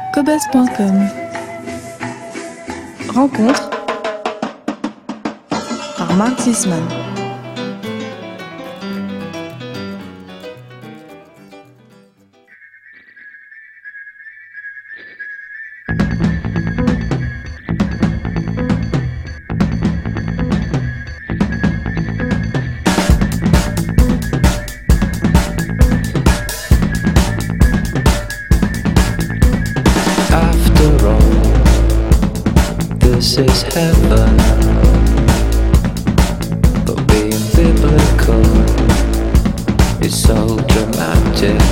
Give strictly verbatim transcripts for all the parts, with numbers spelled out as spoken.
cobuzz point com. Rencontre par Mark Zisman. This is heaven, but being biblical is so dramatic.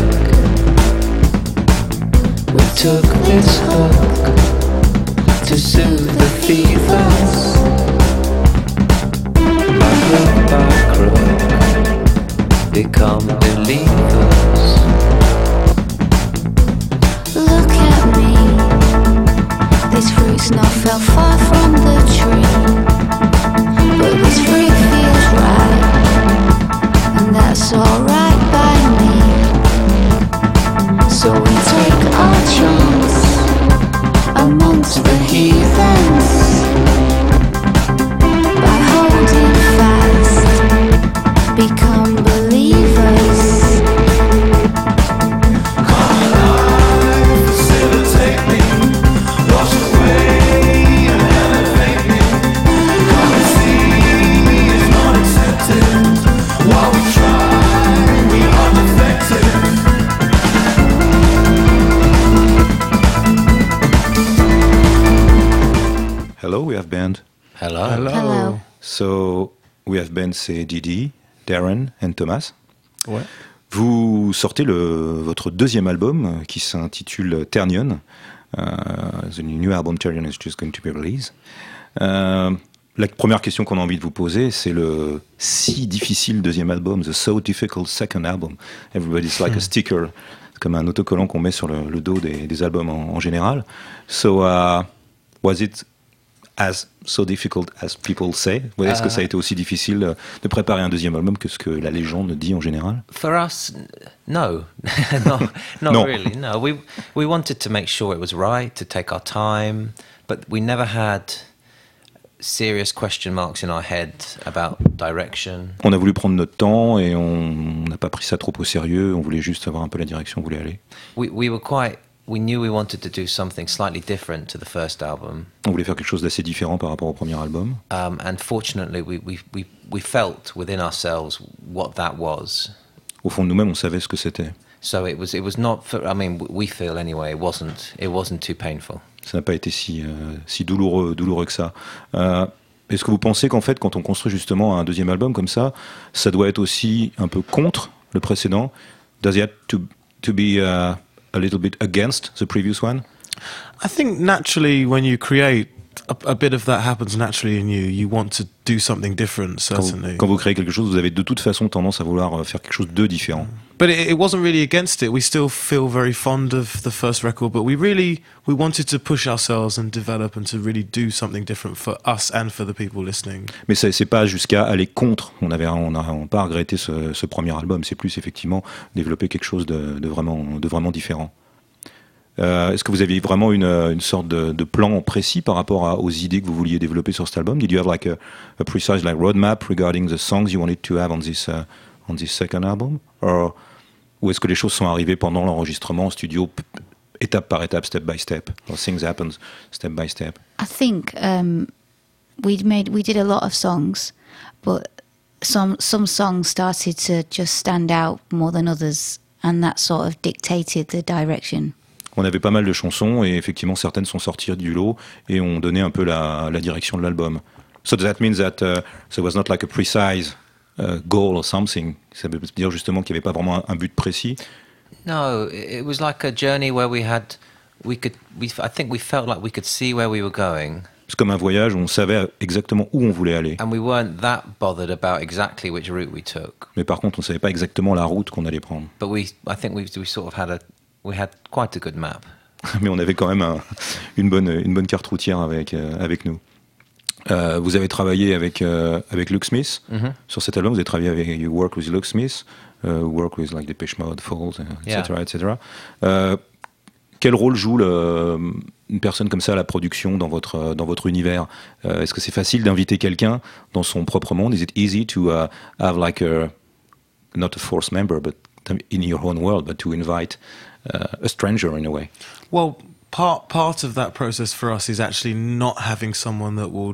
We took this hook to soothe the fevers. My group by crook become believers. Look at me. This fruit's not fell far from the tree, but this fruit feels right, and that's alright by me. So we take our chance amongst the heathens by holding fast, become believers. Hello, we have band. Hello. Hello. Hello. So, we have band, c'est Didi, Darren and Thomas. Ouais. Vous sortez le, votre deuxième album euh, qui s'intitule Ternion. Uh, the new album Ternion is just going to be released. Euh, la première question qu'on a envie de vous poser, c'est le si difficile deuxième album, the so difficult second album. Everybody's like a sticker, comme un autocollant qu'on met sur le, le dos des, des albums en, en général. So, uh, was it as so difficult as people say? Est-ce que ça a été aussi difficile de préparer un deuxième album que ce que la légende dit en général? For us, no, no, not No. really. No, we we wanted to make sure it was right, to take our time, but we never had serious question marks in our head about direction. On a voulu prendre notre temps et on n'a pas pris ça trop au sérieux. On voulait juste savoir un peu la direction où on voulait aller. We we were quite. We knew we wanted to do something slightly different to the first album. On voulait faire quelque chose d'assez différent par rapport au premier album. Um, and fortunately, we, we, we, we felt within ourselves what that was. Au fond de nous-mêmes, on savait ce que c'était. So it was it was not. For, I mean, we feel anyway. It wasn't. It wasn't too painful. Ça n'a pas été si, euh, si douloureux, douloureux que ça. Euh, est-ce que vous pensez qu'en fait, quand on construit justement un deuxième album comme ça, ça doit être aussi un peu contre le précédent? Does it have to, to be uh, a little bit against the previous one? I think naturally when you create, a, a bit of that happens naturally in you. You want to do something different, Quand certainly. vous, quand vous créez quelque chose, vous avez de toute façon tendance à vouloir faire quelque chose de différent. But it, it wasn't really against it. We still feel very fond of the first record, but we really, we wanted to push ourselves and develop and to really do something different for us and for the people listening. Mais ça, c'est pas jusqu'à aller contre. On avait, on n'a on pas regretté ce, ce premier album. C'est plus effectivement développer quelque chose de, de, vraiment, de vraiment différent. Euh, est-ce que vous aviez vraiment une, une sorte de, de plan précis par rapport à, aux idées que vous vouliez développer sur cet album? Did you have like a, a precise like roadmap regarding the songs you wanted to have on this uh, on this second album? Or, ou est-ce que les choses sont arrivées pendant l'enregistrement en studio, p- p- étape par étape, step by step? Or things happen step by step? I think um, we made we did a lot of songs, but some some songs started to just stand out more than others, and that sort of dictated the direction. On avait pas mal de chansons et effectivement certaines sont sorties du lot et ont donné un peu la, la direction de l'album. So that means that uh, there was not like a precise uh, goal or something. Ça veut dire justement qu'il n'y avait pas vraiment un, un but précis. No, it it was like a journey where we had, we could, we, I think we felt like we could see where we were going. C'est comme un voyage où on savait exactement où on voulait aller. And we weren't that bothered about exactly which route we took. Mais par contre, on ne savait pas exactement la route qu'on allait prendre. But we, I think we, we sort of had a, we had quite a good map. Mais on avait quand même un, une, bonne, une bonne carte routière avec, euh, avec nous. Euh, vous avez travaillé avec, euh, avec Luke Smith Mhm. sur cet album. Vous avez travaillé avec You Work with Luke Smith, uh, Work with like Depeche Mode, Falls, et cetera, Yeah. et cetera. Euh, Quel rôle joue le, une personne comme ça à la production dans votre, dans votre univers? euh, Est-ce que c'est facile d'inviter quelqu'un dans son propre monde? Is it easy to uh, have like a, not a force member, but in your own world, but to invite uh, a stranger in a way? Well, part part of that process for us is actually not having someone that will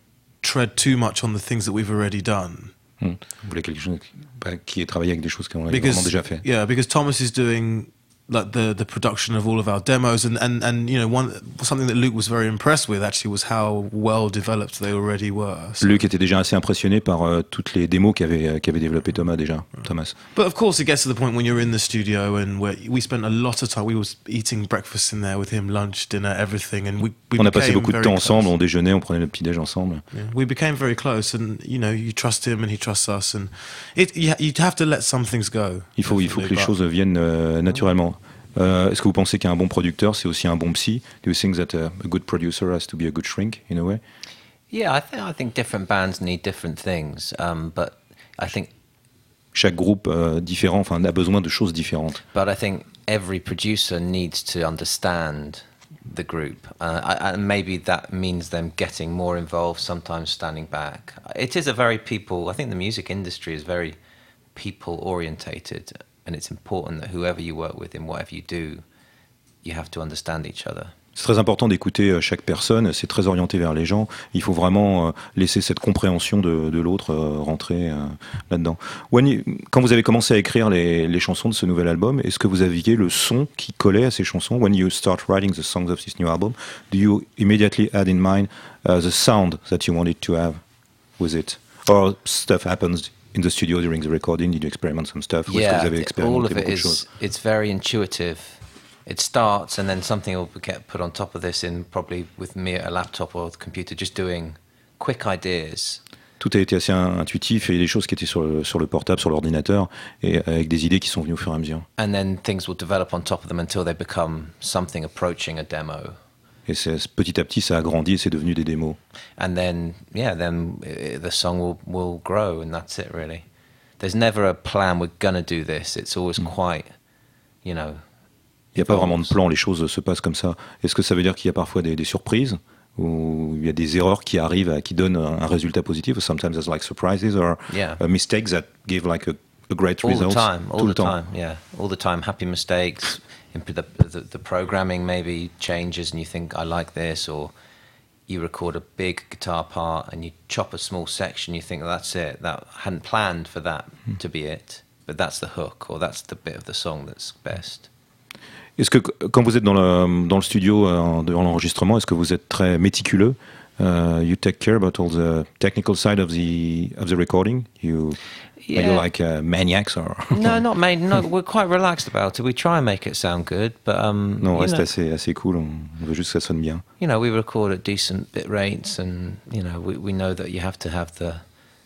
tread too much on the things that we've already done. Hmm. Vous voulez quelque chose bah, qui ait travaillé avec des choses qu'on a Because, vraiment déjà fait. yeah, because Thomas is doing like the the production of all of our demos, and and and you know, one something that Luke was very impressed with actually was how well developed they already were. So. Luc était déjà assez impressionné par euh, toutes les démos qu'avait qu'avait développé Thomas déjà. Thomas. But of course, it gets to the point when you're in the studio and where we spent a lot of time. We was eating breakfast in there with him, lunch, dinner, everything, and we. we on a passé became beaucoup de very temps close. ensemble, on déjeunait, on prenait le petit déj ensemble. Yeah, we became very close, and you know, you trust him and he trusts us, and it you, you have to let some things go. Il faut, il faut que les but- choses viennent euh, naturellement. Euh, Est-ce que vous pensez qu'un bon producteur, c'est aussi un bon psy? Do you think that a, a good producer has to be a good shrink in a way? Yeah, I think I think different bands need different things, um, but I think Chaque groupe euh, différent, enfin, a besoin de choses différentes. but I think every producer needs to understand the group, uh, I, and maybe that means them getting more involved, sometimes standing back. It is a very people. I think the music industry is very people orientated, and it's important that whoever you work with in whatever you do, you have to understand each other. C'est très important d'écouter euh, chaque personne, c'est très orienté vers les gens. Il faut vraiment euh, laisser cette compréhension de, de l'autre euh, rentrer euh, là-dedans. When you- quand vous avez commencé à écrire les, les chansons de ce nouvel album, est-ce que vous aviez le son qui collait à ces chansons? When you start writing the songs of this new album, do you immediately had in mind uh, the sound that you wanted to have with it? Or stuff happens in the studio during the recording? Did you experiment some stuff? Ou est-ce que vous avez all expérimenté of it beaucoup de is. choses? It's very intuitive. It starts, and then something will get put on top of this. In probably with me at a laptop or the computer, just doing quick ideas. Tout a été assez in- intuitif et il y a des choses qui étaient sur le, sur le portable, sur l'ordinateur, et avec des idées qui sont venues au fur et à mesure. And then things will develop on top of them until they become something approaching a demo. Et c'est- petit à petit, ça a grandi et c'est devenu des démos. And then, yeah, then uh, the song will, will grow, and that's it, really. There's never a plan, we're going to do this. It's always quite, you know. Il n'y a pas vraiment de plan, les choses se passent comme ça. Est-ce que ça veut dire qu'il y a parfois des, des surprises, ou il y a des erreurs qui arrivent, à- qui donnent un, un résultat positif? Or sometimes there's like surprises or Yeah. uh, mistakes that give like a, a great All result. the time, all Tout the le temps. time, yeah. All the time, happy mistakes. Imp- The, the, the programming maybe changes, and you think, I like this, or you record a big guitar part and you chop a small section, you think, that's it. That I hadn't planned for that to be it, but that's the hook, or that's the bit of the song that's best. Est-ce que quand vous êtes dans le, dans le studio, euh, dans l'enregistrement, est-ce que vous êtes très méticuleux? Uh, you take care about all the technical side of the of the recording. You are you like uh, maniacs or? No, not made. No, we're quite relaxed about it. We try and make it sound good, but um, Non, on you, reste know, assez assez cool. On on veut juste que ça sonne bien. you know, we record at decent bit rates, and you know, we we know that you have to have the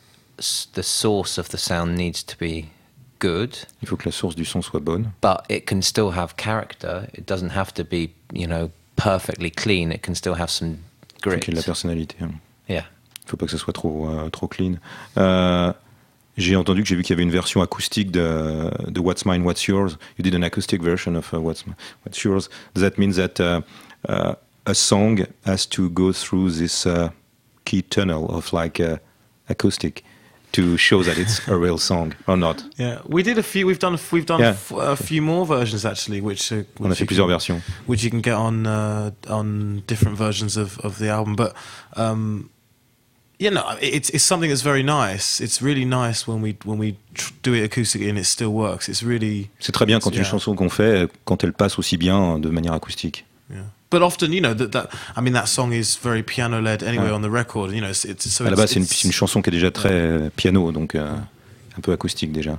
s- the source of the sound needs to be good, Il faut que la source du son soit bonne. but it can still have character. It doesn't have to be, you know, perfectly clean. It can still have some Il faut grit. qu'il y ait de la personnalité. Il Yeah. ne faut pas que ça soit trop euh, trop clean. Euh, j'ai entendu que j'ai vu qu'il y avait une version acoustique de, de What's Mine, What's Yours. You did an acoustic version of uh, What's Mi- What's Yours. Does that mean that uh, uh, a song has to go through this uh, key tunnel of like uh, acoustic to show that it's a real song or not? Yeah, we did a few. We've done. We've done Yeah. f- a few more versions actually, which, uh, On a which fait you plusieurs can, versions. which you can get on uh, on different versions of, of the album. But um, you know, it's it's something that's very nice. It's really nice when we when we tr- do it acoustically and it still works. It's really C'est très bien quand une Yeah. chanson qu'on fait, quand elle passe aussi bien de manière acoustique. yeah. But often, you know, that that I mean, that song is very piano led anyway Yeah. on the record. You know, it's, it's so À la it's- base, c'est une, it's- c'est une chanson qui est déjà très euh, piano, donc euh, un peu acoustique déjà.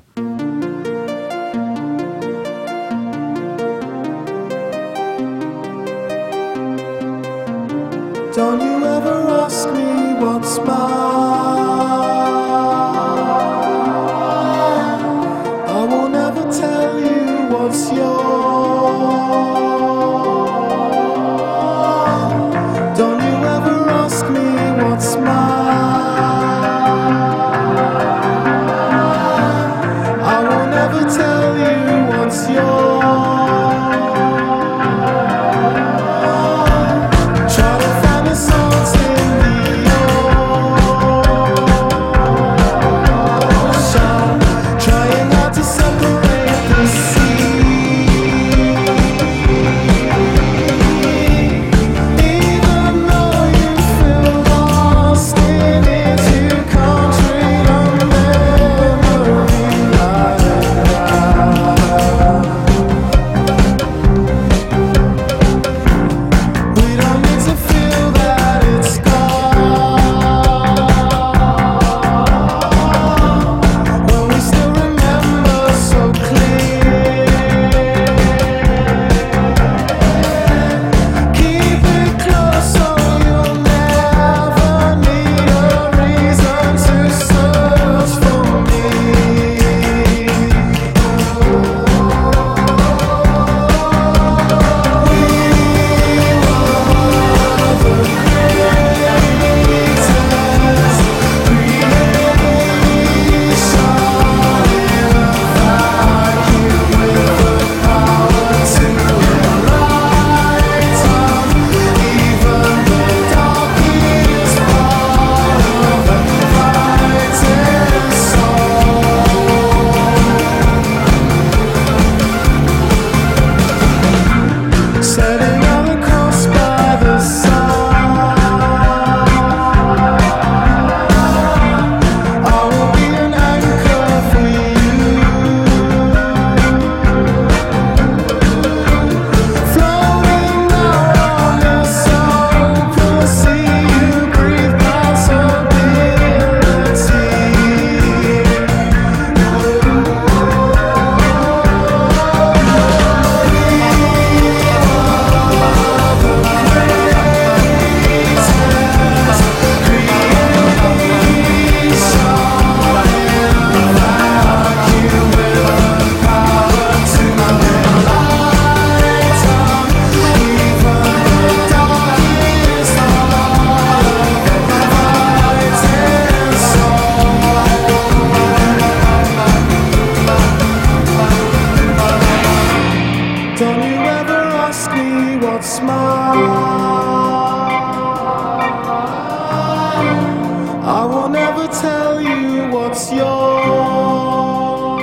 Don't you ever ask me what's mine. I will never tell you what's yours. Don't you ever ask me what's mine. I will never tell you what's yours. what's mine. I will never tell you what's yours.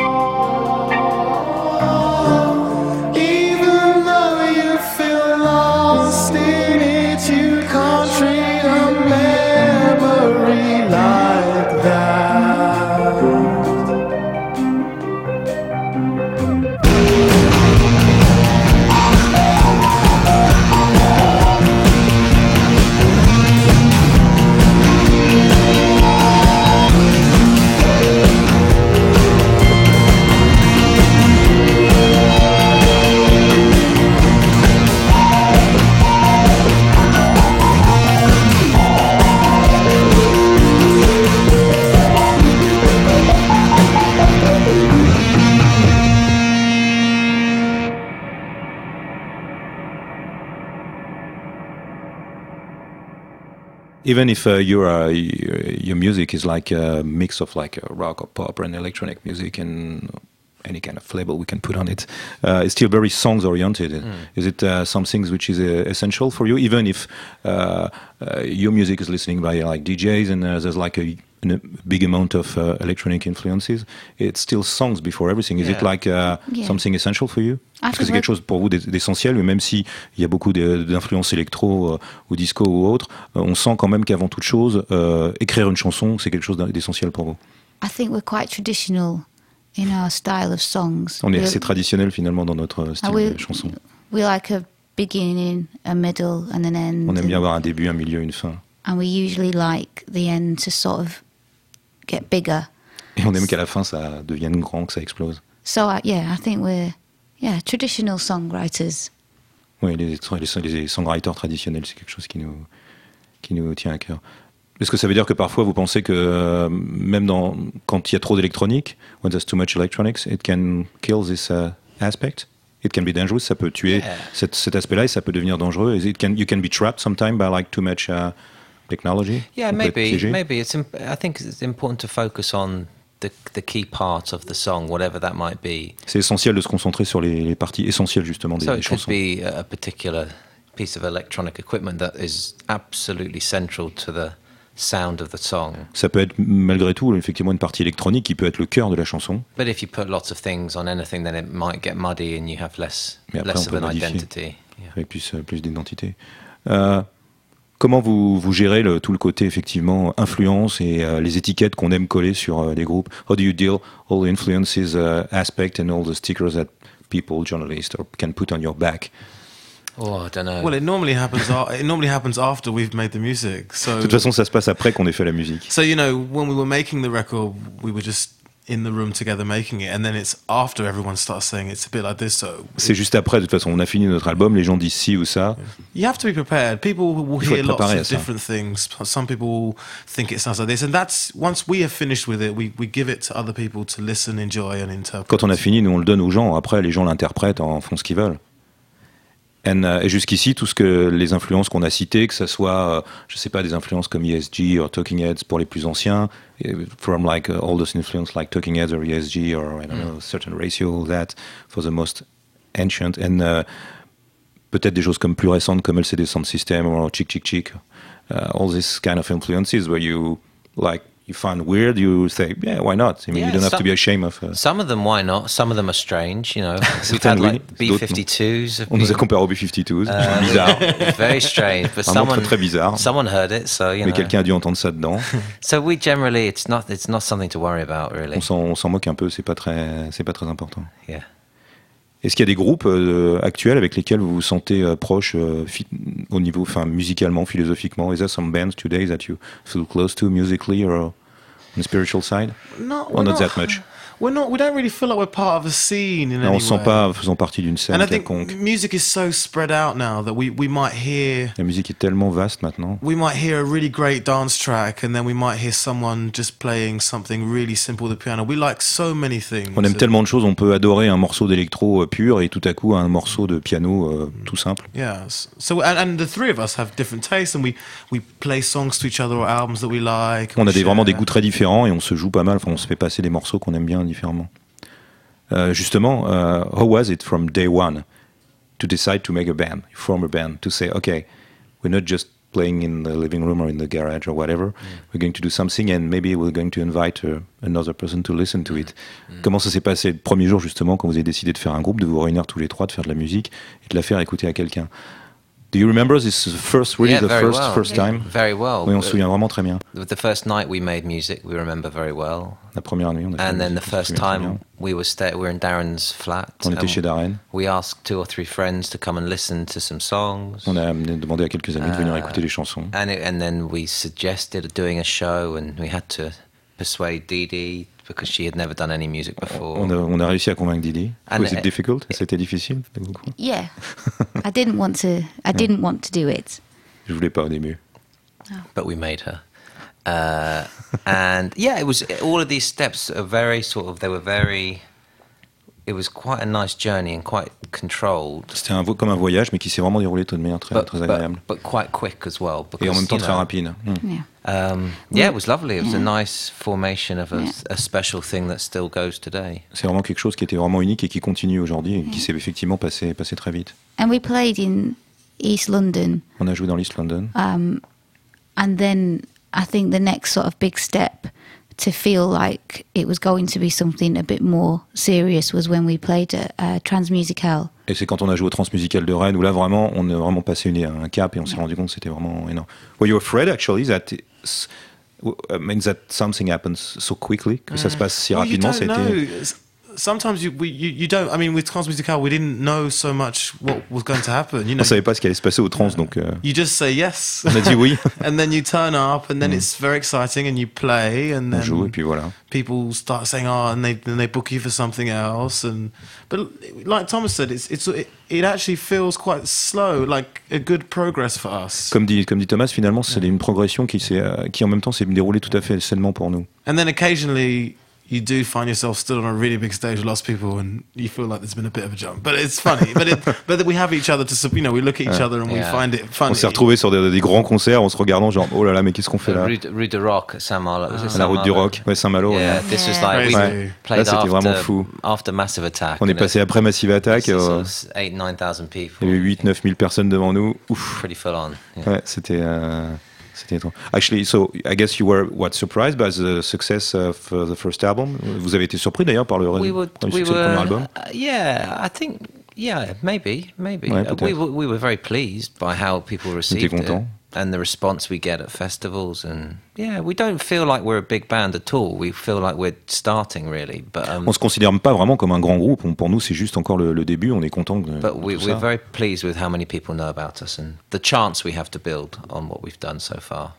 Even though you feel lost in it, you can't treat a memory like that. Even if uh, your uh, your music is like a mix of like a rock or pop or an electronic music and any kind of label we can put on it, uh, it's still very songs oriented. Mm. Is it uh, some things which is uh, essential for you? Even if uh, uh, your music is listening by like D Js and uh, there's like a, a big amount of uh, electronic influences, it's still songs before everything. Is yeah. it like uh, yeah. something essential for you? Parce que c'est quelque like chose pour vous d'essentiel, mais même s'il y a beaucoup d'influences électro euh, ou disco ou autre, euh, on sent quand même qu'avant toute chose, euh, écrire une chanson, c'est quelque chose d'essentiel pour vous. I think we're quite traditional in our style of songs. On est We're- assez traditionnel finalement dans notre style and we, de chanson. we like a beginning, a middle, and an end. On aime bien and, avoir un début, un milieu, une fin. and we usually like the end to sort of get bigger. Et on aime qu'à la fin, ça devienne grand, que ça explose. So uh, yeah, I think we're yeah traditional songwriters. Oui, les, les, les songwriters traditionnels, c'est quelque chose qui nous, qui nous tient à cœur. Est-ce que ça veut dire que parfois vous pensez que euh, même dans, quand il y a trop d'électronique, when there's too much electronics, it can kill this uh, aspect? It can be dangerous, ça peut tuer Yeah. cet, cet aspect-là et ça peut devenir dangereux. Is it can, you can be trapped sometime by like too much uh, technology? Yeah, On peut être maybe. piégé? Maybe it's. Imp- I think it's important to focus on the the key part of the song, whatever that might be. C'est essentiel de se concentrer sur les, les parties essentielles justement des, So des it could chansons. be a a particular piece of electronic equipment that is absolutely central to the sound of the song. Ça peut être malgré tout effectivement une partie électronique qui peut être le cœur de la chanson. But if you put lots of things on anything, then it might get muddy and you have less Mais après, less on peut of an modifier. identity. Yeah. Avec plus, euh, plus d'identité. Euh, comment vous, vous gérez le, tout le côté effectivement influence et euh, les étiquettes qu'on aime coller sur euh, les groupes? How do you deal all the influences uh, aspect and all the stickers that people, journalists, or can put on your back? Oh, I don't know. Well, it normally happens. a- It normally happens after we've made the music. So, De toute façon, ça se passe après qu'on ait fait la musique. so you know, when we were making the record, we were just in the room together making it, and then it's after everyone starts saying it's a bit like this. So C'est juste après, de toute façon, on a fini notre album, les gens disent ci ou ça. you have to be prepared. People will Il faut hear être lots préparé à of ça. different things. Some people will think it sounds like this, and that's once we have finished with it, we we give it to other people to listen, enjoy, and interpret. Quand on a fini, nous on le donne aux gens. Après, les gens l'interprètent, en font ce qu'ils veulent. And, uh, et jusqu'ici, tout ce que les influences qu'on a citées, que ce soit, euh, je sais pas, des influences comme E S G ou Talking Heads pour les plus anciens, eh, from like uh, all those influences like Talking Heads or E S G or I don't know, certain ratio, that for the most ancient, and uh, peut-être des choses comme plus récentes comme L C D Sound System or Chick Chick Chick, uh, all these kind of influences where you like you find weird, you say yeah, why not? I mean, Yeah, you don't have some- to be ashamed of. Uh, Some of them, why not? Some of them are strange. You know, we've had Certaines, like oui, B d'autres, non. fifty-twos. have on nous a been- comparé au B cinquante-deux, Uh, c'est bizarre. Very strange, but Un nom someone très très bizarre. someone heard it, so you Mais know. quelqu'un a dû entendre ça dedans. So we generally, it's not it's not something to worry about, really. On s'en, on s'en moque un peu, c'est pas très, c'est pas très important. Yeah. Est-ce qu'il y a des groupes euh, actuels avec lesquels vous vous sentez euh, proche euh, fi- au niveau, enfin musicalement, philosophiquement? Is there some bands today that you feel close to musically or on the spiritual side? No, Or we're not that much? We're not. We don't really feel like we're part of a scene in Non, any on se sent way. pas faisant partie d'une scène And I think quelconque. music is so spread out now that we, we might hear La musique est tellement vaste maintenant. we might hear a really great dance track, and then we might hear someone just playing something really simple with the piano. We like so many things. On aime tellement de choses, on peut adorer un morceau d'électro euh, pur et tout à coup un morceau de piano euh, tout simple. Yeah. So and, and the three of us have different tastes, and we we play songs to each other or albums that we like. On we a des, vraiment des share. goûts très différents et on se joue pas mal, enfin on se fait passer des morceaux qu'on aime bien différemment. Euh, justement, euh, how was it from day one to decide to make a band, form a band, to say, okay, we're not just playing in the living room or in the garage or whatever, mm. we're going to do something and maybe we're going to invite uh, another person to listen to it. Mm. Comment ça s'est passé le premier jour justement quand vous avez décidé de faire un groupe, de vous réunir tous les trois, de faire de la musique et de la faire écouter à quelqu'un? Do you remember this first, really yeah, the first well. first time? Very well. Oui, on se souvient vraiment très bien. The first night we made music, we remember very well. La première nuit, on a fait And then musique, the first time we were sta- we were in Darren's flat. On était chez Darren. We asked two or three friends to come and listen to some songs. On a demandé à quelques amis de venir uh, écouter les chansons. And it, and then we suggested doing a show, and we had to persuade Dee Dee because she had never done any music before. On a, on a réussi à convaincre Didi. And Was it it, difficult? C'était difficile? Yeah, I didn't want to. I didn't want to do it. Je voulais pas au début. But we made her. Uh, and yeah, it was all of these steps are very sort of. They were very. It was quite a nice journey and quite controlled. C'était un, comme un voyage, mais qui s'est vraiment déroulé de manière très, but, très but, agréable. But quite quick as well. Because, Et en même temps you très know, rapide. Mm. Yeah. Um, yeah, it was lovely. It was Yeah. a nice formation of a, Yeah. a special thing that still goes today. C'est vraiment quelque chose qui était vraiment unique et qui continue aujourd'hui et qui s'est effectivement passé, passé très vite. And we played in East London, On a joué dans l'East London. um, and then I think the next sort of big step to feel like it was going to be something a bit more serious was when we played at uh, Transmusicale. Et c'est quand on a joué au Transmusical de Rennes où là vraiment on a vraiment passé une, un cap et on s'est rendu compte que c'était vraiment énorme. Were you afraid actually that it's, I mean, that something happens so quickly, que ça se passe si Well, you rapidement? don't Ça a été... know. S- Sometimes you, we, you you don't. I mean, with Transmusicale, we didn't know so much what was going to happen. You know, On savait pas ce qui allait se passer au trans, donc euh, you just say yes. on a dit oui. And then you turn up, and then it's very exciting, and you play, and On joue et then puis voilà. people start saying, "Oh," and they then they book you for something else. And but like Thomas said, it's it's it, it actually feels quite slow, like a good progress for us. Comme dit, comme dit Thomas, finalement c'est une progression qui, s'est, euh, qui en même temps s'est déroulée tout à fait sainement pour nous. And then occasionally you do find yourself still on a really big stage with lots of people, and you feel like there's been a bit of a jump. But it's funny. but it, but we have each other to, sup- you know, we look at each other and we Yeah. find it funny. On s'est retrouvés sur des, des grands concerts en se regardant genre oh là là mais qu'est-ce qu'on fait là? Rue, de- Rue de Rock at Saint-Malo. Was it À la Saint-Malo? route du rock, ouais, Saint-Malo. Yeah, ouais. this was Yeah. like we Crazy. played Là, c'était vraiment after, fou. after Massive Attack. On est and passé après Massive Attack, it was euh, sort of eight, nine thousand people. il y avait huit neuf mille personnes devant nous. Ouf. Pretty full on. Yeah. Ouais, c'était euh, c'était étonnant. Actually, so I guess you were what surprised by the success of uh, the first album. Vous avez été surpris d'ailleurs par le, ré- We were, par le we succès du premier were, album. uh, yeah, I think, yeah, maybe, maybe. Ouais, Uh, we peut-être. were, we were very pleased by how people received it contents. and the response we get at festivals, and yeah, we don't feel like we're a big band at all. We feel like we're starting really, but um, On se considère pas vraiment comme un grand groupe. On- pour nous, c'est juste encore le, le début. On est content de but we, tout we're ça. very pleased with how many people know about us and the chance we have to build on what we've done so far.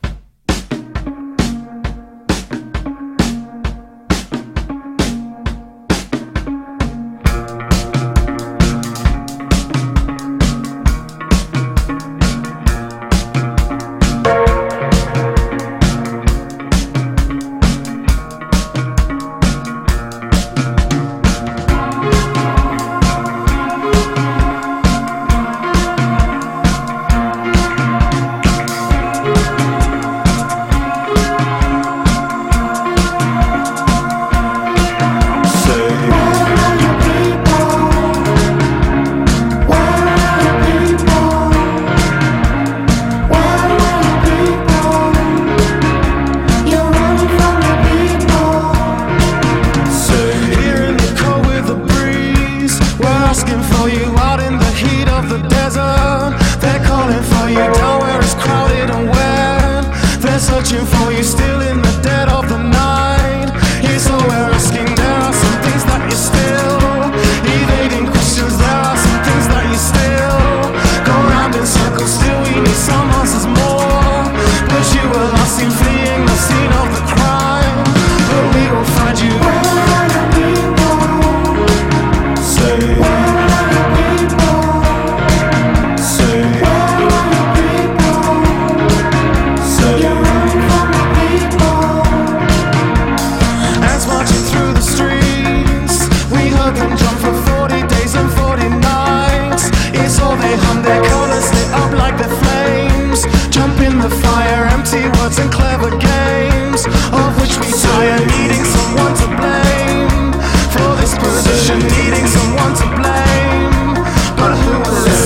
Here in the cold with the breeze, we're asking for you out in the heat of the desert. They're calling for you down where it's crowded and wet. They're searching for you still in the dead of the night. Yeah, so we're asking, there are some things that you still evading questions. There are some things that you still go round in circles. Still, we need some answers more. But you were lost in fleeing the scene of the crime. But we will find you. Ants marching through the streets, we heard them jump for forty days and forty nights. It's all they hum, their colors lit up like the flames. Jump in the fire, empty words and clever games, of which we tire, needing someone to blame for this position, needing someone to blame. But who will listen?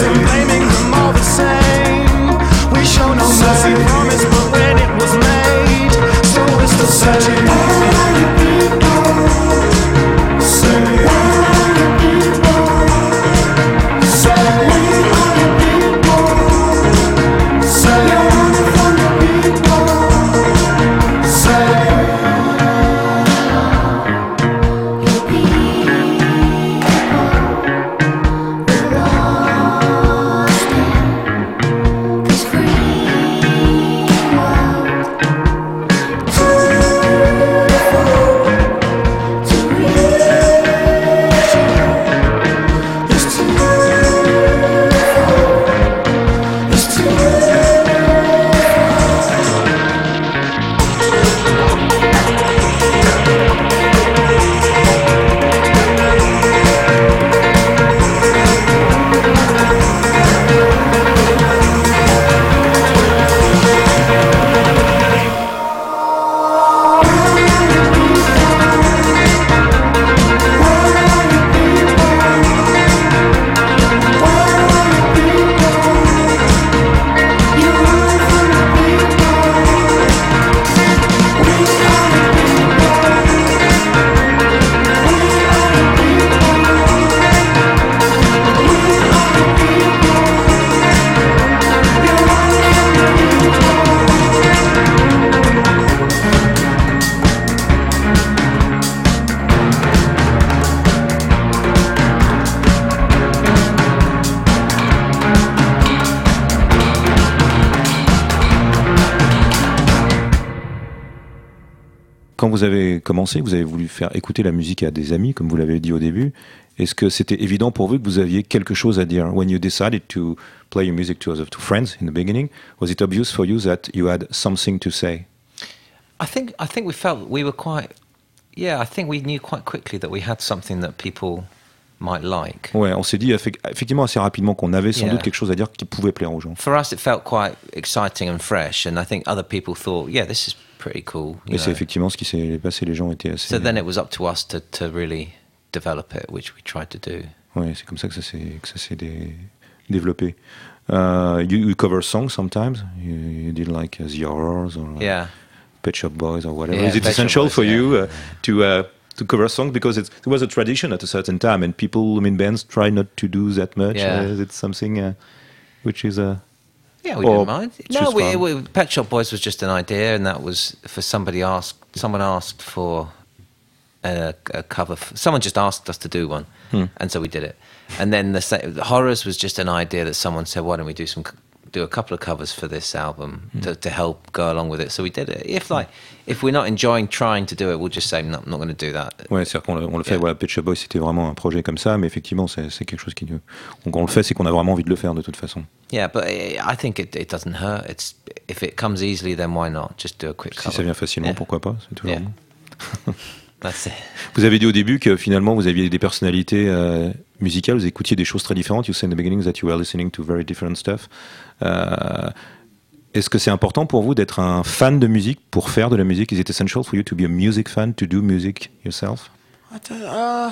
vous avez commencé, vous avez voulu faire écouter la musique à des amis, comme vous l'avez dit au début. Est-ce que c'était évident pour vous que vous aviez quelque chose à dire? When you decided to play your music to other to friends in the beginning, was it obvious for you that you had something to say? I think I think we felt we were quite. Yeah, I think we knew quite quickly that we had something that people might like. Ouais, on s'est dit effectivement assez rapidement qu'on avait sans Yeah. doute quelque chose à dire qui pouvait plaire aux gens. For us, it felt quite exciting and fresh, and I think other people thought, yeah, this is pretty cool. you Et c'est know. effectivement ce qui s'est passé. Les gens étaient assez. So then it was up to us to, to really develop it, which we tried to do. Ouais, c'est comme ça que ça s'est que ça s'est dé- développé. Uh, you, you cover songs sometimes. You, you did like uh, The Horrors or uh, Yeah. Pet Shop Boys or whatever. Yeah, Is it Pet Shop essential Boys, for yeah. you uh, to uh, to cover songs because it's, it was a tradition at a certain time, and people, I mean, bands try not to do that much. Yeah. Uh, is it something uh, which is a Yeah, we Or didn't mind. it's No, just we, fun. we, Pet Shop Boys was just an idea, and that was for somebody asked. Someone asked for a, a cover. F- someone just asked us to do one, Hmm. and so we did it. And then the, sa- the Horrors was just an idea that someone said, "Why don't we do some, c- do a couple of covers for this album to, to help go along with it?" So we did it. If like, if we're not enjoying trying to do it, we'll just say, "No, I'm not going to do that." Ouais, c'est-à-dire qu'on le, on le fait. Yeah. Voilà, Pet Shop Boys, c'était vraiment un projet comme ça, mais effectivement, c'est, c'est quelque chose qui nous. Donc on le fait, c'est qu'on a vraiment envie de le faire de toute façon. Yeah, but I I think it, it doesn't hurt. It's if it comes easily, then why not? Just do a quick Si cover. ça vient facilement, Yeah. pourquoi pas? C'est toujours Yeah. bon. That's it. Vous avez dit au début que finalement vous aviez des personnalités euh, musicales, vous écoutiez des choses très différentes. You said in the beginning that you were listening to very different stuff. Euh, est-ce que c'est important pour vous d'être un fan de musique pour faire de la musique? Is it essential for you to be a music fan, to do music yourself? I don't. Uh,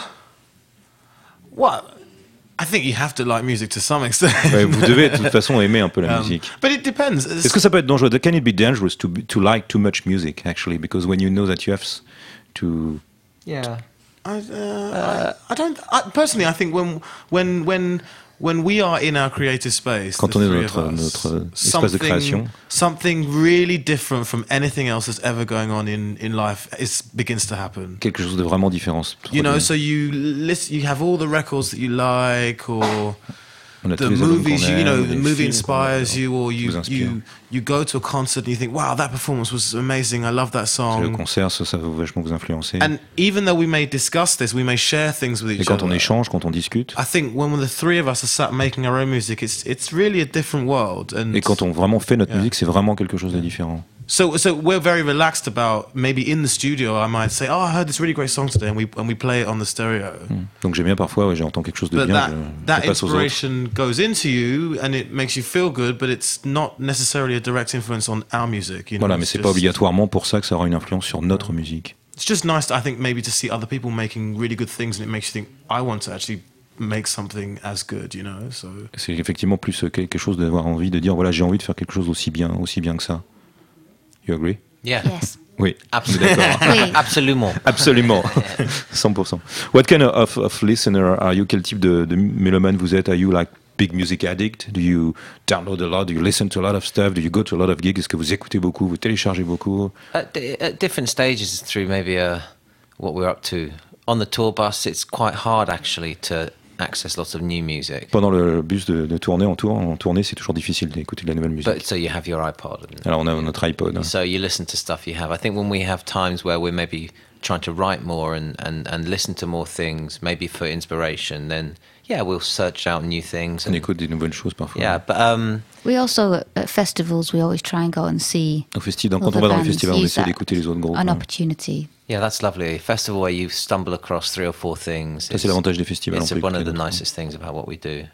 what? I think you have to like music to some extent. Ouais, vous devez de toute façon aimer un peu la Um, musique. but it depends. Est-ce que ça peut être dangereux? Can it be dangerous to, be- to like too much music actually? Because when you know that you have s- to Yeah. I, uh, I, I don't. I, personally, I think when when when when we are in our creative space, Quand the on est dans three of notre- us, notre espace de création. something really different from anything else that's ever going on in in life is begins to happen. quelque chose de vraiment différent. You know, so you listen, you have all the records that you like, or On a the tous les albums movies, qu'on you, you know, aime, the les movie films inspires qu'on- you, or qui you vous inspirent. you you go to a concert and you think, wow, that performance was amazing. I love that Le song. concert, ça, ça va vachement vous influencer. And even though we may discuss this, we may share things with Et each quand on other. échange, quand on discute, I think when the three of us are sat making our own music, it's it's really a different world. And et quand on vraiment fait notre Yeah. musique, c'est vraiment quelque chose de différent. so so we're very relaxed about maybe in the studio I might say, oh, I heard this really great song today, and we and we play it on the stereo. Donc j'aime bien parfois, ouais, j'entends quelque chose de But bien, that je, that je passe aux autres. inspiration goes into you and it makes you feel good, but it's not necessarily a direct influence on our music. You know? Voilà, mais It's c'est just- pas obligatoirement pour ça que ça aura une influence sur notre musique. It's just nice, I think, maybe to see other people making really good things, and it makes you think, I want to actually make something as good, you know. So C'est effectivement plus quelque chose d'avoir envie de dire, voilà, j'ai envie de faire quelque chose aussi bien, aussi bien que ça. You agree? Yeah. Yes. Oui, Absolutely. Oui. Absolument. absolument, cent pour cent. What kind of, of listener are you? Quel type de, de mélomane vous êtes? Are you like big music addict? Do you download a lot? Do you listen to a lot of stuff? Do you go to a lot of gigs? Est-ce que vous écoutez beaucoup? Vous téléchargez beaucoup? At, di- at different stages through maybe uh, what we're up to. On the tour bus, it's quite hard actually to access lots of new music. Pendant le bus de, de tournée, en, tour, en tournée, c'est toujours difficile d'écouter de la nouvelle musique. But so you have your iPod. And, Alors on a notre iPod. hein. So you listen to stuff you have. I think when we have times where we're maybe trying to write more and, and, and listen to more things, maybe for inspiration, then yeah, we'll search out new things. On And, écoute des nouvelles choses parfois. yeah, but um, We also, at festivals, we always try and go and see Au festival, quand other on va dans les bands, festivals, on use essaie that d'écouter les autres groupes. an hein. opportunity. yeah, that's lovely. A festival where you stumble across three or four things. Ça, c'est is- l'avantage des festivals. It's on peut one of écouter the d'autres. nicest things about what we do.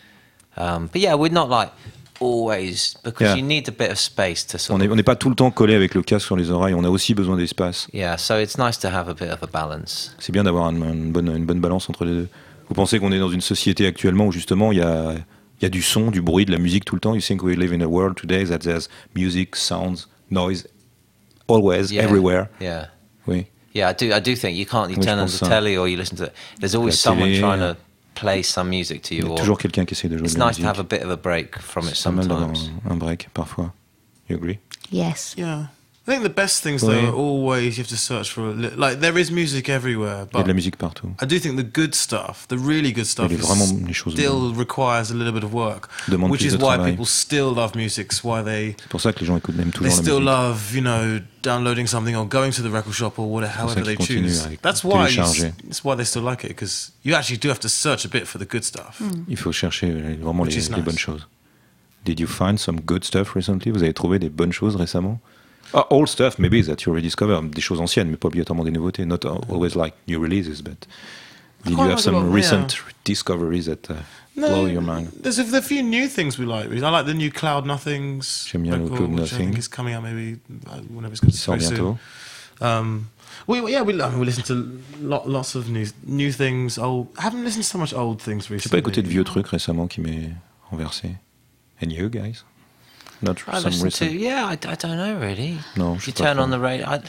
Um, but yeah, we're not like always, because Yeah. you need a bit of space to sort On n'est of. on n'est pas tout le temps collé avec le casque sur les oreilles, on a aussi besoin d'espace. Yeah, so it's nice to have a bit of a balance. C'est bien d'avoir une, une bonne, une bonne balance entre les deux. Vous pensez qu'on est dans une société actuellement où justement il y a, il y a du son, du bruit, de la musique tout le temps? You think we live in a world today that there's music, sounds, noise, always, Yeah. everywhere? Yeah. Oui. Yeah, I do. I do think you can't. You Oui, je turn on pense the ça. telly or you listen to. There's always La someone télé, trying euh, to play some music to Il y you. a Or toujours quelqu'un qui essaie de jouer it's de la nice to musique. have a bit of a break from it C'est pas mal d'avoir sometimes. un, un break parfois. You agree? Yes. Yeah. I think the best things Oui. though are always you have to search for a li- like there is music everywhere, Il y a de but la musique partout. I do think the good stuff, the really good stuff, Il y a is vraiment les choses still requires a little bit of work, Demande which plus is de why travail. people still love music. It's why they C'est pour ça que les gens écoutent même they toujours la still musique. love you know downloading something or going to the record shop or whatever, ça however qu'ils they continuent choose. à That's why you, télécharger. that's why they still like it, because you actually do have to search a bit for the good stuff. Il faut chercher euh, vraiment Which les, is les nice. bonnes choses. Did you find some good stuff recently? Vous avez trouvé des bonnes choses récemment? Ah, old stuff, maybe that you rediscovered. Des choses anciennes, mais pas obligatoirement des nouveautés. Not always like new releases, but did you Quite have like some a lot, recent yeah. discoveries that uh, No, blow your mind? There's a, there's a few new things we like. I like the new Cloud Nothings J'aime bien le record, Cloud which I think Nothing. is coming out maybe uh, whenever it's going Qui to sort bientôt. Um, we yeah we I mean, we listen to lot, lots of new new things. Old I haven't listened to so much old things recently. J'ai pas écouté de vieux trucs récemment qui m'est renversé. And you guys? Not I some listen to, recent. yeah, I, I don't know really. Non, je You sais pas turn trop. on the radio. I,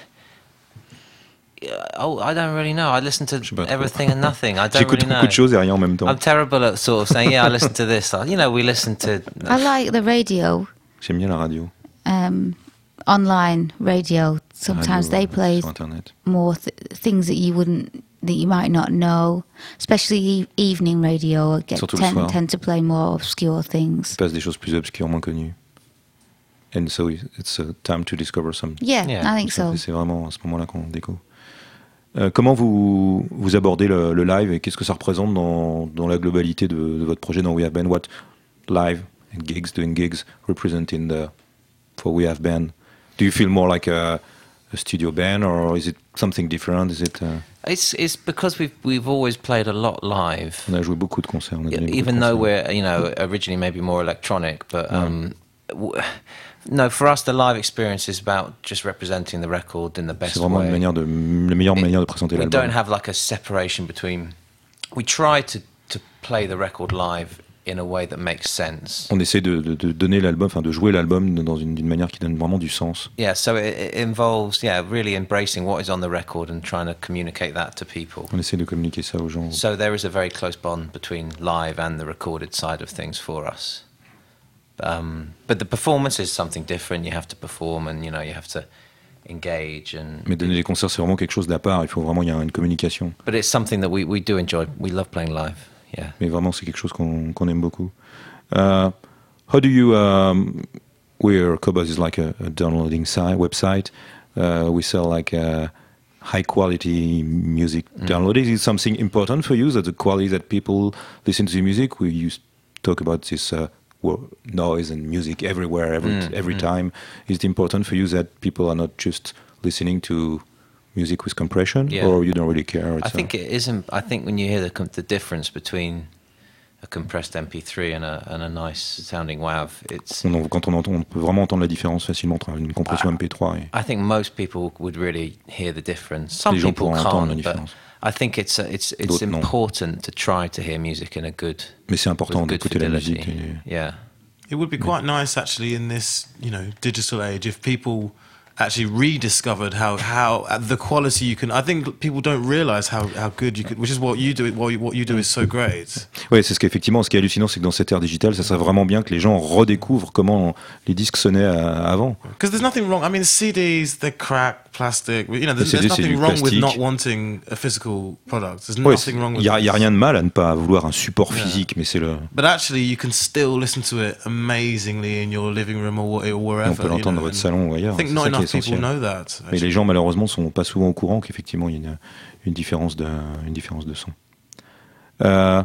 yeah, oh, I don't really know. I listen to Je sais pas trop. everything and nothing. I don't J'écoute really know. beaucoup de choses et rien en même temps. I'm terrible at sort of saying, yeah, I listen to this. You know, we listen to. I like the radio, J'aime bien la radio. um, online radio. Sometimes Radio, they play sur Internet. more th- things that you wouldn't, that you might not know. Especially e- evening radio get, Surtout le tend, soir. tend to play more obscure things. Il passe des choses plus obscures, moins connues. And so it's a time to discover some. Yeah, Yeah. I think so. C'est vraiment à ce moment-là qu'on découvre. Euh, comment vous, vous abordez le, le live et qu'est-ce que ça représente dans, dans la globalité de, de votre projet dans We Have Band? What live and gigs, doing gigs, represent in the for We Have Band? Do you feel more like a, a studio band or is it something different? Is it? Uh, It's it's because we've we've always played a lot live. on a joué beaucoup de concerts. On a donné beaucoup de Even though concerts. we're you know originally maybe more electronic, but um, w- no, for us the live experience is about just representing the record in the best C'est vraiment way. une manière de, la meilleure It- manière de présenter we l'album. don't have like a separation between. We try to to play the record live in a way that makes sense. On essaie de, de, de donner l'album, enfin de jouer l'album dans une, d'une manière qui donne vraiment du sens. Yeah, so it, it involves yeah really embracing what is on the record and trying to communicate that to people. On essaie de communiquer ça aux gens. So there is a very close bond between live and the recorded side of things for us. Um, but the performance is something different. You have to perform, and you know you have to engage, and Mais donner des concerts, c'est vraiment quelque chose d'à part. Il faut vraiment, il y a une communication. but it's something that we, we do enjoy. We love playing live. Yeah. Mais vraiment, c'est quelque chose qu'on qu'on aime beaucoup. Uh, how do you, um, we're, Cobuzz is like a, a downloading site, website. Uh, we sell like uh, high quality music Mm. downloading. Is it something important for you, that the quality that people listen to the music? We used to talk about this uh, wo- noise and music everywhere, every, Mm, every mm. time. Is it important for you that people are not just listening to music with compression, Yeah. or you don't really care? I It's, think it isn't. I think when you hear the com- the difference between a compressed M P three and a and a nice sounding WAV, it's. uh, on, quand on entend, on peut vraiment entendre la différence facilement entre une compression Ah. M P trois et I think most people would really hear the difference. Some les gens people pourront entendre la can't, but différence. I think it's uh, it's it's D'autres non. important to try to hear music in a good. Mais c'est important with good d'écouter la fidelity. musique. et- Yeah. It would be quite nice actually in this you know digital age if people actually rediscovered how how uh, the quality you can. I think people don't realize how how good you could, which is what you do. What you, what you do is so great. Ouais, c'est ce qu'effectivement, ce qui est hallucinant, c'est que dans cette ère digitale, ça serait vraiment bien que les gens redécouvrent comment les disques sonnaient à- avant. Because there's nothing wrong. I mean, C Ds, they're crack, plastic. You know, there's, C D, there's c'est nothing du wrong with plastique. not wanting a physical product. There's Ouais, nothing wrong il with n'y a, y a this. rien de mal à ne pas vouloir un support Yeah. physique, mais c'est le. But actually, you can still listen to it amazingly in your living room or, wh- or wherever. On peut you l'entendre know, dans votre and salon ou ailleurs. I think C'est not ça qui est enough people essentiel. know that. Mais actually. les gens, malheureusement, sont pas souvent au courant qu'effectivement, il y a une, une différence de, une différence de son. Euh,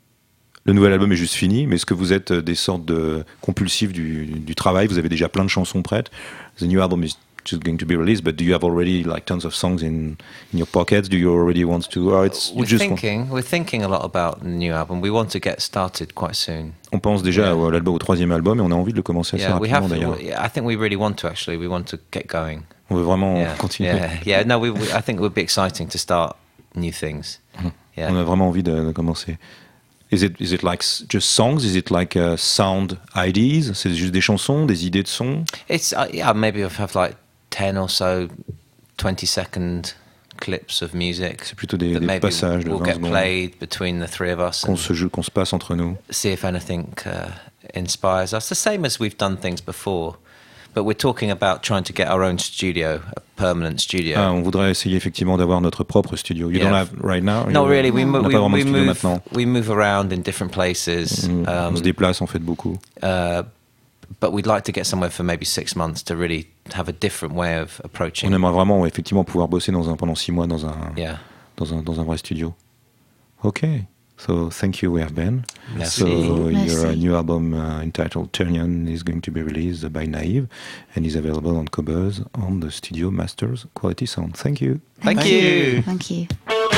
le nouvel album est juste fini, mais est-ce que vous êtes des sortes de compulsifs du, du travail? Vous avez déjà plein de chansons prêtes. The new album is just going to be released, but do you have already like tons of songs in, in your pockets? Do you already want to? Or it's you We're just want- thinking. We're thinking a lot about the new album. We want to get started quite soon. on pense déjà Yeah. à l'album, au troisième album, et on a envie de le commencer assez Yeah, we rapidement have. d'ailleurs. we- I think we really want to actually. We want to get going. On veut vraiment Yeah, continuer. yeah, yeah. No, we, we. I think it would be exciting to start new things. Yeah. On a vraiment envie de, de commencer. Is it, is it like s- just songs? Is it like uh, sound ideas? C'est juste des chansons, des idées de sons? It's uh, yeah. Maybe we'll have like ten or so, twenty second clips of music C'est plutôt des, that des maybe passages de will vingt get secondes played between the three of us qu'on and se joue, qu'on se passe entre nous. see if anything uh, inspires us. The same as we've done things before. but we're talking about trying to get our own studio, a permanent studio. Ah, on voudrait essayer effectivement d'avoir notre propre studio. You Yeah. don't have right now? Not You- really. We, on mo- n'a we, pas vraiment we, de studio move, maintenant. we move around in different places. Mm, um, on se déplace, on fait de beaucoup. uh, but we'd like to get somewhere for maybe six months to really have a different way of approaching. On aimerait vraiment effectivement pouvoir bosser dans un, pendant six mois dans un, Yeah. dans un, dans un vrai studio. Okay, so thank you, we have Ben. Merci. So your Merci. new album uh, entitled Turnion is going to be released by Naive and is available on Cobuzz on the Studio Masters Quality Sound. Thank you. Thank you. Thank you.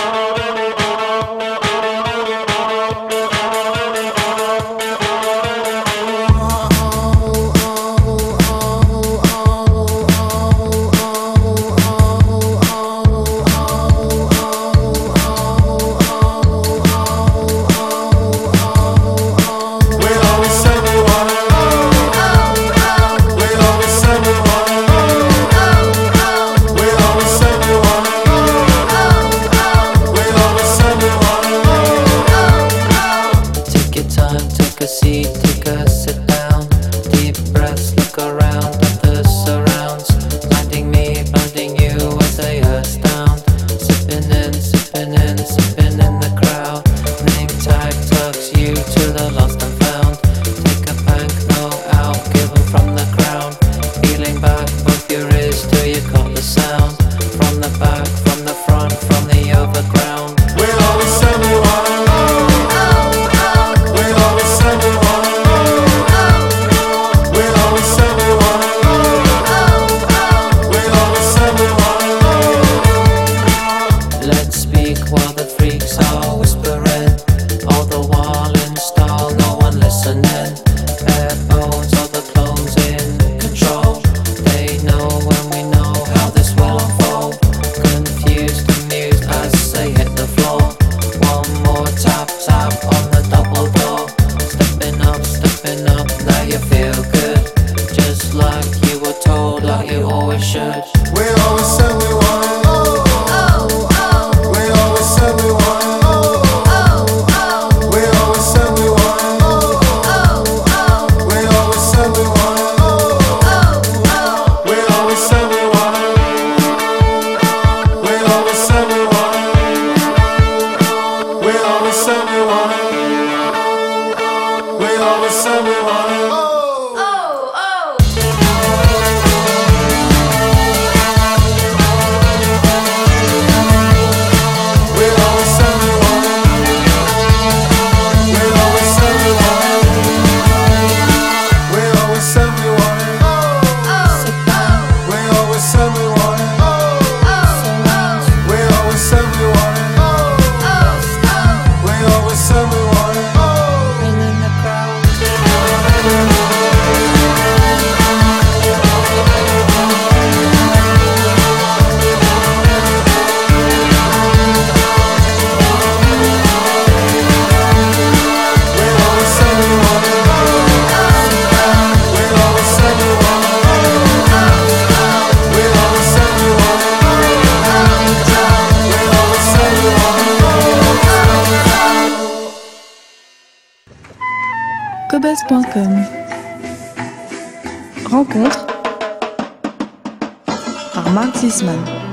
We'll always send you one. We'll always send you one. We'll always send you one. We'll always send you one. Take your time, take a seat, take a sit down. Deep breaths, look around at the surrounds. Blinding me, blinding you as they astound. Sipping in, sipping in, sipping in the crowd. Name tag tucks you to the lost and found. Take a banknote out, given from the ground. Peeling back both your ears till you got the sound. From the back, from the front, from the overground. We'll always send you one. We'll always send you one. We'll always send you one. We'll always send you one. Let's speak while the freaks are whispering. All the while in style, no one listening. Bare bones, all the clones in control. They know when we know how this will unfold. Confused, amused as they hit the floor. One more tap, tap on the double door. Stepping up, stepping up, now you feel good. Just like you were told, like you always should. We'll always send you one. We'll always send you one. We'll always send you one. We'll always send you one. We'll always send you one. We'll always send you one. We'll always send you one. We'll always send you one. We'll always send you one. We'll always send you one. We'll always send you one. We'll always send you one. We'll always send you one. We'll always send you one. And in the crowd. We'll always send you one. We'll always send you one. We'll always send you one. We'll always send you one. cobuzz point com. Rencontre par Mark Zisman.